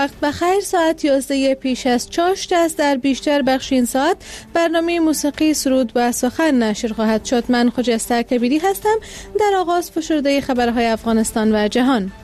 وقت بخیر. ساعت 11 پیش از چاشت است. در بیشتر بخش این ساعت برنامه موسیقی، سرود و سخن نشر خواهد شد. من خجسته کبیری هستم. در آغاز فشرده خبرهای افغانستان و جهان.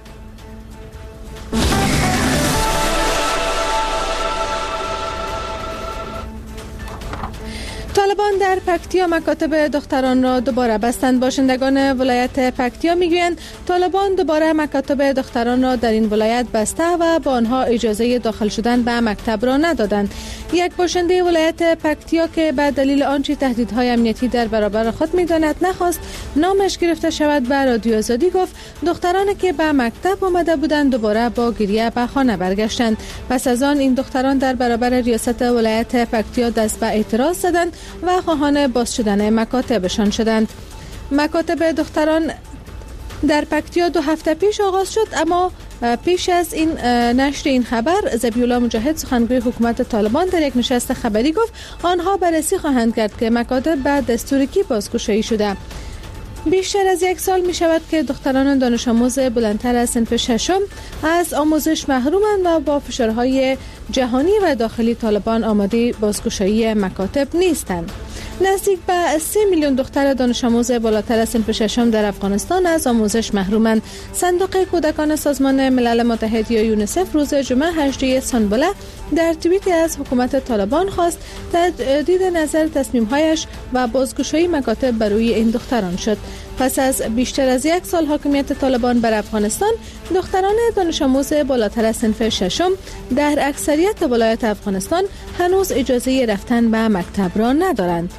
طالبان در پکتیا مکاتب دختران را دوباره بستند. باشندگان ولایت پکتیا میگویند طالبان دوباره مکاتب دختران را در این ولایت بسته و با آنها اجازه داخل شدن به مکتب را ندادند. یک باشنده ولایت پکتیا که به دلیل آنچه تهدیدهای امنیتی در برابر خود میداند نخواست نامش گرفته شود به رادیو آزادی گفت دخترانی که به مکتب آمده بودند دوباره با گریه به خانه برگشتند. پس از آن این دختران در برابر ریاست ولایت پکتیا دست به اعتراض زدند و خواهان باز شدن مکاتبشان شدند. مکاتب دختران در پکتیا 2 هفته پیش آغاز شد، اما پیش از این نشر این خبر ذبیح الله مجاهد سخنگوی حکومت طالبان در یک نشست خبری گفت آنها بررسی خواهند کرد که مکاتب به دستور کی بازگشایی شده. بیشتر از 1 سال می شود که دختران دانش آموز بلندتر از صنف 6 از آموزش محرومند و با فشارهای جهانی و داخلی طالبان آماده بازگشایی مکاتب نیستند. نزدیک به 3 میلیون دختر دانش آموز بالاتر از صنف 6 در افغانستان از آموزش محرومند. صندوق کودکان سازمان ملل متحد یا یونیسف روز جمعه 18 سانبله در توییتی از حکومت طالبان خواست تجدید نظر تصمیم‌هایش و بازگشایی مکاتب بر روی این دختران شد. پس از بیشتر از 1 سال حاکمیت طالبان بر افغانستان، دختران دانش آموز بالاتر از صنف 6 در اکثریت ولایات افغانستان هنوز اجازه رفتن به مکتب را ندارند.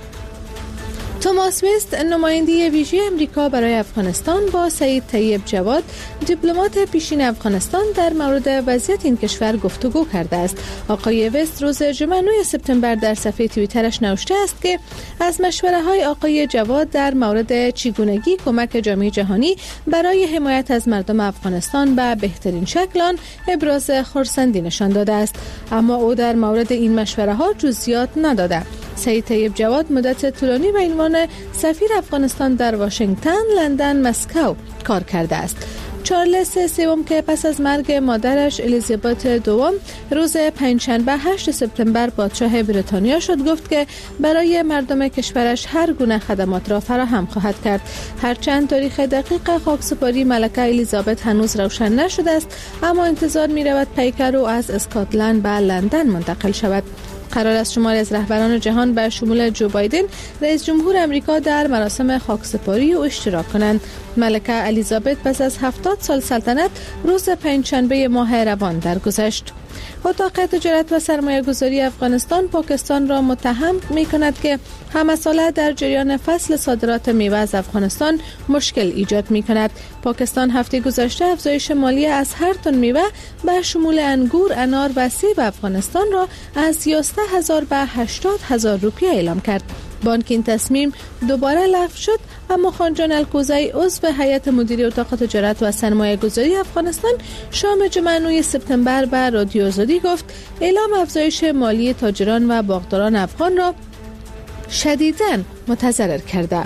توماس ویست نماینده ویژه امریکا برای افغانستان با سعید طیب جواد دیپلمات پیشین افغانستان در مورد وضعیت این کشور گفتگو کرده است. آقای ویست روز جمعه 9 سپتامبر در صفحه توییترش نوشته است که از مشوره های آقای جواد در مورد چگونگی کمک جامعه جهانی برای حمایت از مردم افغانستان به بهترین شکل آن ابراز خرسندی نشان داده است، اما او در مورد این مشوره ها جزئیات نداده. سعید طیب جواد مدت طولانی به عنوان سفیر افغانستان در واشنگتن، لندن، مسکو کار کرده است. چارلز سوم که پس از مرگ مادرش الیزابت دوم روز پنجشنبه 8 سپتامبر پادشاه بریتانیا شد گفت که برای مردم کشورش هر گونه خدمات را فراهم خواهد کرد. هرچند تاریخ دقیق خاکسپاری ملکه الیزابت هنوز روشن نشده است، اما انتظار می رود پیکر او از اسکاتلند به لندن منتقل شود. قرار است شماری از رهبران جهان به شمول جو بایدن رئیس جمهور امریکا در مراسم خاکسپاری او اشتراک کنند. ملکه الیزابت پس از 70 سال سلطنت روز پنجشنبه ماه روان درگذشت. اتاق تجارت و سرمایه گذاری افغانستان پاکستان را متهم می کند که همساله در جریان فصل صادرات میوه از افغانستان مشکل ایجاد می کند. پاکستان هفته گذشته افزایش مالی از هر تن میوه به شمول انگور، انار و سیب افغانستان را از 11,000 به 80,000 روپیه اعلام کرد. بانک این تصمیم دوباره لغو شد، اما خانجان الکوزی عضو هیئت مدیره اتاق تجارت و سرمایه گذاری افغانستان شام جمعه 9 سپتامبر به رادیو آزادی گفت اعلام افزایش مالی تاجران و باغداران افغان را شدیداً متضرر کرده.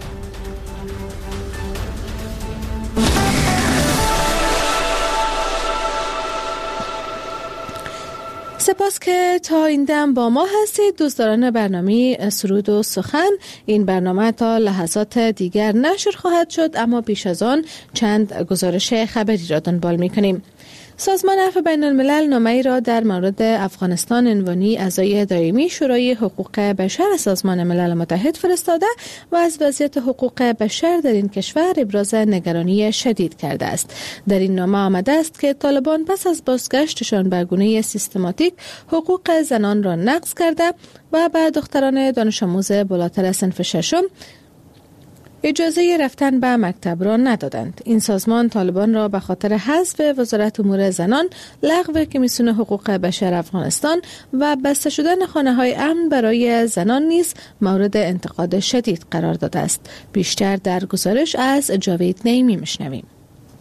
سپاس که تا این دم با ما هستید دوستداران برنامه سرود و سخن. این برنامه تا لحظات دیگر نشر خواهد شد، اما پیش از آن چند گزارش خبری را دنبال می‌کنیم. سازمان عفو بین الملل نامه‌ای را در مورد افغانستان عنوانی اعضای دائمی شورای حقوق بشر سازمان ملل متحد فرستاده و از وضعیت حقوق بشر در این کشور ابراز نگرانی شدید کرده است. در این نامه آمده است که طالبان پس از بازگشتشان به گونه سیستماتیک حقوق زنان را نقض کرده و به دختران دانش آموز بالاتر از صنف 6 اجازه رفتن به مکتب را ندادند. این سازمان طالبان را به خاطر حذف وزارت امور زنان، لغو کمیسیون حقوق بشر افغانستان و بسته شدن خانه‌های امن برای زنان نیز مورد انتقاد شدید قرار داده است. بیشتر در گزارش از جاوید نعیمی میشنویم.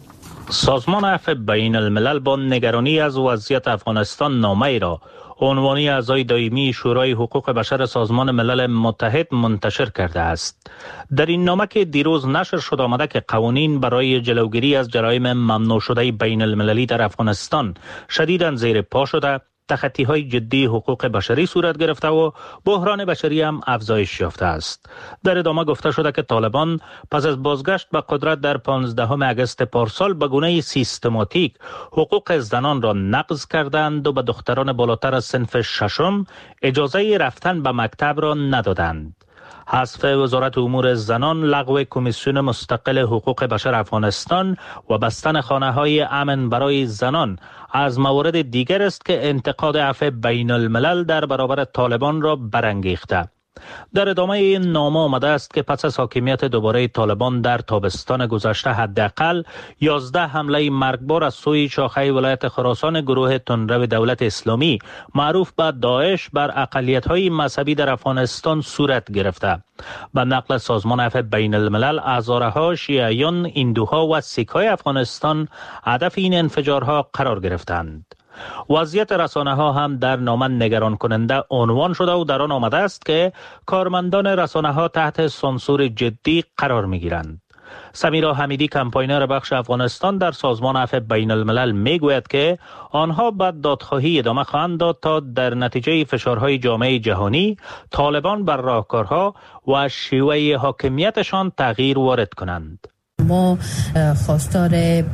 سازمان عفو بین الملل با نگرانی از وضعیت افغانستان نامه‌ای را عنوانی اعضای دائمی شورای حقوق بشر سازمان ملل متحد منتشر کرده است. در این نامه که دیروز نشر شد آمده که قوانین برای جلوگیری از جرایم ممنوع شده بین المللی در افغانستان شدیداً زیر پا شده، تخطی‌های جدی حقوق بشری صورت گرفته و بحران بشری هم افزایش یافته است. در ادامه گفته شده که طالبان پس از بازگشت به قدرت در 15 اگست پارسال به گونه سیستماتیک حقوق زنان را نقض کردند و به دختران بالاتر از صنف ششم اجازه رفتن به مکتب را ندادند. حذف وزارت امور زنان، لغو کمیسیون مستقل حقوق بشر افغانستان و بستن خانه‌های امن برای زنان از موارد دیگر است که انتقاد عفو بین الملل در برابر طالبان را برانگیخته. در ادامه این نامه آمده است که پس از حاکمیت دوباره طالبان در تابستان گذشته حداقل 11 حمله مرگبار از سوی شاخه ولایت خراسان گروه تندرو دولت اسلامی معروف به داعش بر اقلیت‌های مذهبی در افغانستان صورت گرفته. به نقل سازمان عفو بین الملل، هزارها شیعیان، هندوها و سیک‌های افغانستان هدف این انفجارها قرار گرفتند. وضعیت رسانه ها هم در نامه نگران کننده عنوان شده و در آن آمده است که کارمندان رسانه ها تحت سانسور جدی قرار می گیرند. سمیرا حمیدی، کمپاینر بخش افغانستان در سازمان عفو بین الملل می گوید که آنها به دادخواهی ادامه خواهند داد تا در نتیجه فشارهای جامعه جهانی طالبان بر راهکارها و شیوه حاکمیتشان تغییر وارد کنند. ما خواستار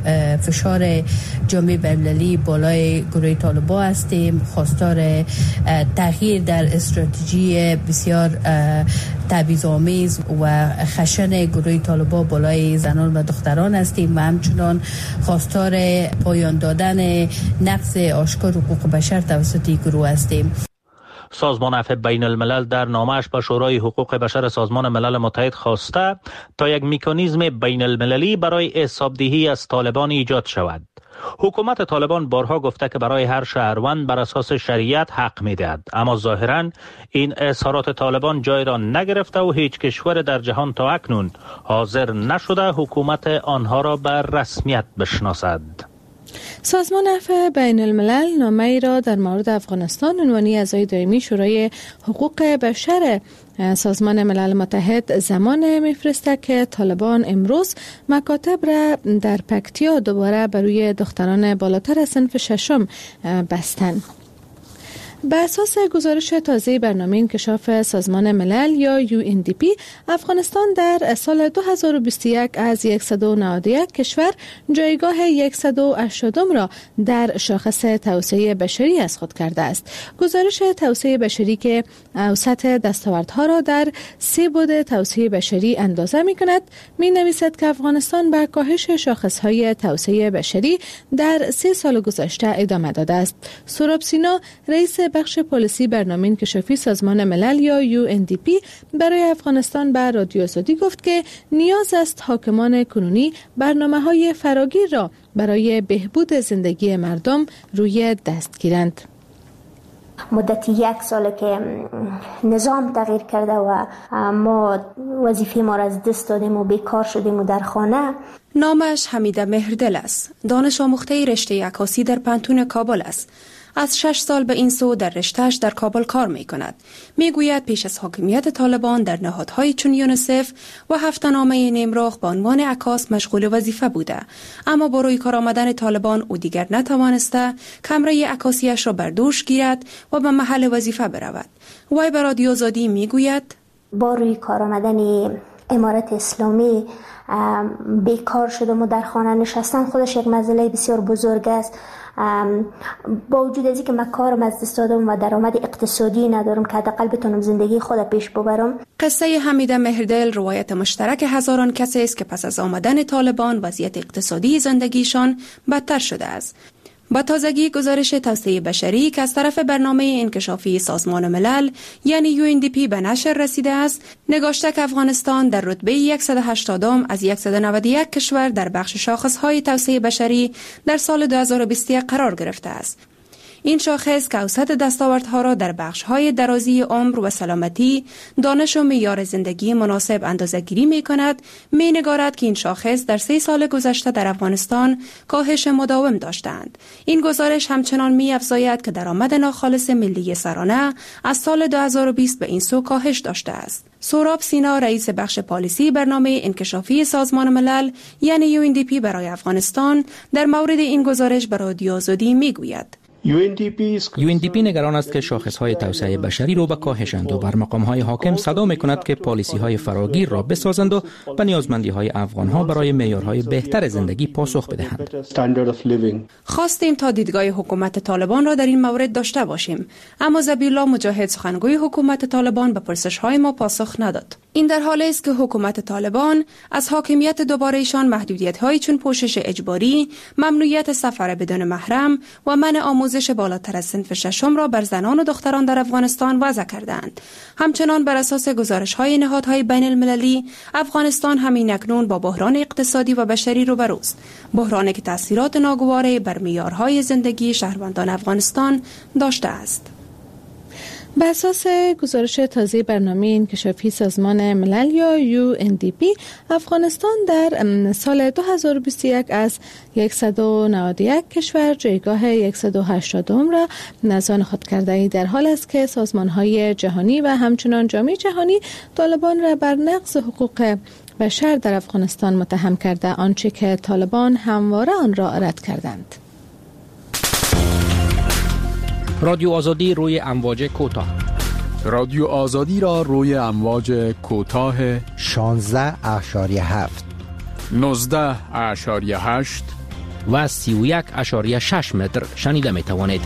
فشار جامعه بین‌المللی بالای گروه طالبان هستیم، خواستار تغییر در استراتژی بسیار تبعیض‌آمیز و خشن گروه طالبان بالای زنان و دختران هستیم و همچنان خواستار پایان دادن نقض آشکار حقوق بشر توسط این گروه هستیم. سازمان عفو بین الملل در نامه‌اش به شورای حقوق بشر سازمان ملل متحد خواسته تا یک مکانیزم بین المللی برای حسابدهی از طالبان ایجاد شود. حکومت طالبان بارها گفته که برای هر شهروند بر اساس شریعت حق می‌دهد، اما ظاهراً این اظهارات طالبان جای را نگرفته و هیچ کشور در جهان تا اکنون حاضر نشده حکومت آنها را به رسمیت بشناسد. سازمان عفو بین الملل نامه‌ای را در مورد افغانستان عنوانی اعضای دائمی شورای حقوق بشر سازمان ملل متحد زمان میفرسته که طالبان امروز مکاتب را در پکتیا دوباره بر روی دختران بالاتر از صنف ششم بستند. به اساس گزارش تازه برنامه انکشاف سازمان ملل یا UNDP، افغانستان در سال 2021 از 191 کشور جایگاه 180 را در شاخص توسعه بشری از خود کرده است. گزارش توسعه بشری که اوسط دستاوردها را در 3 بعد توسعه بشری اندازه می کند، می نویسد که افغانستان به کاهش شاخصهای توسعه بشری در 3 سال گذشته ادامه داده است. سهراب سینا، رئیس بخش پالیسی برنامه انکشافی سازمان ملل یا UNDP برای افغانستان به رادیو آزادی گفت که نیاز است حاکمان کنونی برنامه‌های فراگیر را برای بهبود زندگی مردم روی دست گیرند. مدت 1 ساله که نظام تغییر کرده و ما وظیفه ما را از دست دادیم و بیکار شدیم و در خانه. نامش حمیده مهردل است. دانش آموخته رشته عکاسی در پنتون کابل است. از 6 سال به این سو در رشته‌اش در کابل کار می کند. می گوید پیش از حاکمیت طالبان در نهادهای چون یونیسف و هفته‌نامه نیمرخ به عنوان عکاس مشغول وظیفه بوده، اما با روی کار آمدن طالبان او دیگر نتوانسته کمره عکاسیش را بر دوش گیرد و به محل وظیفه برود. وی به رادیو آزادی می گوید با روی کار آمدن امارت اسلامی بیکار شدم و در خانه نشستن خودش یک مسئله بسیار بزرگ است. با وجود از اینکه من کارم از دست دادم و درآمد اقتصادی ندارم که حداقل بتونم زندگی خودم پیش ببرم. قصه حمیده مهردل روایت مشترک هزاران کسی است که پس از آمدن طالبان وضعیت اقتصادی زندگیشان بدتر شده است. با تازگی گزارش توسعه بشری که از طرف برنامه انکشافی سازمان ملل یعنی UNDP به نشر رسیده است، نگاشته که افغانستان در رتبه 180 از 191 کشور در بخش شاخصهای توسعه بشری در سال 2021 قرار گرفته است. این شاخص که اوسط دستاوردها را در بخش‌های درازی عمر و سلامتی، دانش و معیار زندگی مناسب اندازه‌گیری می‌کند، می‌نگارد که این شاخص در 3 سال گذشته در افغانستان کاهش مداوم داشتند. این گزارش همچنان می‌افزاید که درآمد ناخالص ملی سرانه از سال 2020 به این سو کاهش داشته است. سوراب سینا، رئیس بخش پالیسی برنامه انکشافی سازمان ملل یعنی UNDP برای افغانستان، در مورد این گزارش به رادیو آزادی میگوید: UNDP نگران است که شاخصهای توسعه بشری را به کاهش اند و بر مقامهای حاکم صدا می‌کند که پالیسی‌های فراگیر را بسازند و به نیازمندی‌های افغان‌ها برای معیارهای بهتر زندگی پاسخ بدهند. خواستیم تا دیدگاه حکومت طالبان را در این مورد داشته باشیم، اما ذبیح‌الله مجاهد، سخنگوی حکومت طالبان، به پرسش‌های ما پاسخ نداد. این در حالی است که حکومت طالبان از حاکمیت دوباره‌ایشان محدودیت‌هایی چون پوشش اجباری، ممنوعیت سفر بدون محرم و منع آموزش بالاتر از صنف ششم را بر زنان و دختران در افغانستان وضع کردند. همچنان بر اساس گزارش‌های نهادهای بین المللی، افغانستان همین اکنون با بحران اقتصادی و بشری روبروست، بحرانی که تأثیرات ناگواری بر معیارهای زندگی شهروندان افغانستان داشته است. بر اساس گزارش تازه برنامه انکشافی سازمان ملل یا UNDP، افغانستان در سال 2021 از 191 کشور جایگاه 180 را نزان خود کرده، در حال است که سازمان‌های جهانی و همچنان جامعه جهانی طالبان را بر نقض حقوق بشر در افغانستان متهم کرده، آنچه که طالبان همواره آن را رد کردند. رادیو آزادی روی امواج کوتاه. رادیو آزادی را روی امواج کوتاه 16.7 19.8 و 31.6 متر شنیده می توانید.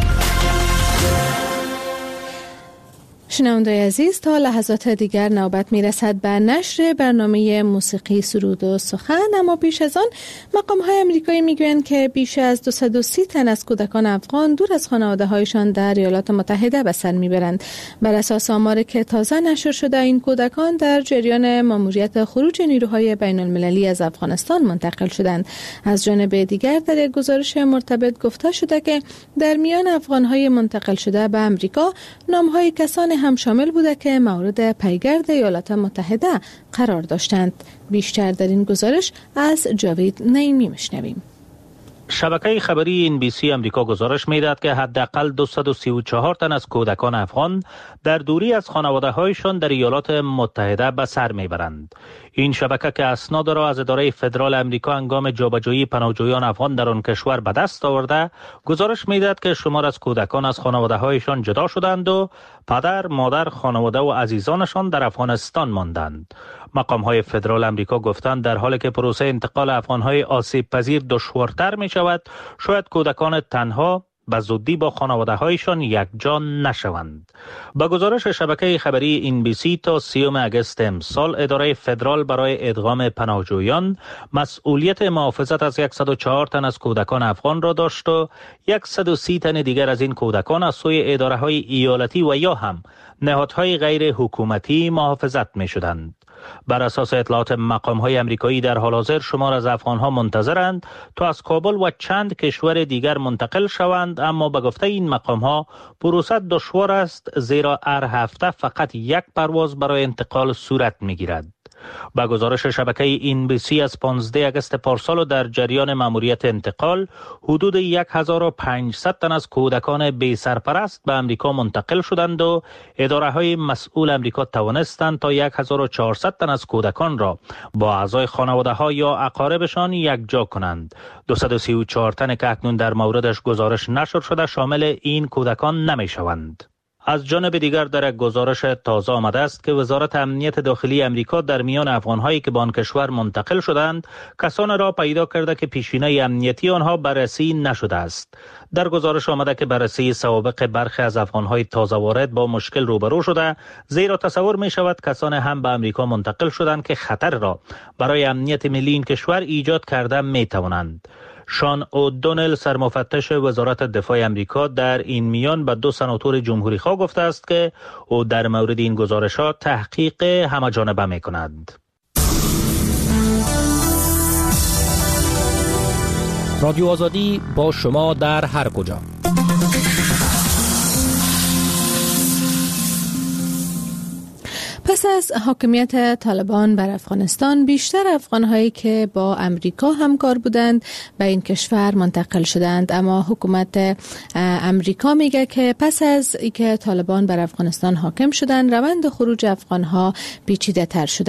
شنوندگان عزیز، تا لحظات دیگر نوبت میرسد به نشر برنامه موسیقی سرود و سخن، اما پیش از آن مقام‌های آمریکایی میگویند که بیش از 230 تن از کودکان افغان دور از خانواده‌هایشان در ایالات متحده به سر میبرند. بر اساس آماری که تازه نشر شده، این کودکان در جریان ماموریت خروج نیروهای بین المللی از افغانستان منتقل شدند. از جانب دیگر در یک گزارش مرتبط گفته شده که در میان افغان‌های منتقل شده به آمریکا نام‌های کسان هم شامل بوده که مورد پیگرد ایالات متحده قرار داشتند. بیشتر در این گزارش از جاوید نعیمی میشنویم. شبکه خبری NBC امریکا گزارش میداد که حداقل 234 تن از کودکان افغان در دوری از خانواده‌هایشان در ایالات متحده به سر میبرند. این شبکه که اسناد را از اداره فدرال امریکا هنگام جابجایی پناهجویان افغان در آن کشور به دست آورده، گزارش میداد که شمار از کودکان از خانواده‌هایشان جدا شدند و پدر، مادر، خانواده و عزیزانشان در افغانستان ماندند. مقام‌های فدرال امریکا گفتند در حالی که پروسه انتقال افغان‌های آسیب پذیر دشوارتر می شود، شاید کودکان تنها به زودی با خانواده‌هایشان یکجا نشوند. با گزارش شبکه خبری NBC تا 30 اگست امسال، اداره فدرال برای ادغام پناهجویان مسئولیت محافظت از 104 تن از کودکان افغان را داشت و 130 تن دیگر از این کودکان از سوی اداره‌های ایالتی و یا هم نهادهای غیر حکومتی محافظت می شدند. بر اساس اطلاعات مقام‌های آمریکایی در حال حاضر شمار از افغان‌ها منتظرند تا از کابل و چند کشور دیگر منتقل شوند، اما به گفته این مقام‌ها پروسه دشوار است، زیرا هر هفته فقط یک پرواز برای انتقال صورت می‌گیرد. با گزارش شبکه NBC از 15 اگست پارسال در جریان ماموریت انتقال، حدود 1500 تن از کودکان بی سرپرست به امریکا منتقل شدند و اداره‌های مسئول امریکا توانستند تا 1400 تن از کودکان را با اعضای خانواده‌ها یا اقاربشان یکجا کنند. 234 تن که اکنون در موردش گزارش نشر شده شامل این کودکان نمی‌شوند. از جانب دیگر در یک گزارش تازه آمده است که وزارت امنیت داخلی امریکا در میان افغان‌هایی که به آن کشور منتقل شدند کسان را پیدا کرده که پیشینه امنیتی آنها بررسی نشده است. در گزارش آمده که بررسی سوابق برخی از افغان‌های تازه وارد با مشکل روبرو شده، زیرا تصور می شود کسان هم به امریکا منتقل شدند که خطر را برای امنیت ملی این کشور ایجاد کرده می توانند. شان اودونل، سرمفتش وزارت دفاع امریکا، در این میان به 2 سناتور جمهوری خواه گفته است که او در مورد این گزارشات تحقیق همه‌جانبه می‌کند. رادیو آزادی با شما در هر کجا. پس از حاکمیت طالبان بر افغانستان، بیشتر افغان‌هایی که با امریکا همکار بودند به این کشور منتقل شدند، اما حکومت امریکا میگه که پس از اینکه طالبان بر افغانستان حاکم شدند، روند خروج افغان‌ها پیچیده‌تر شده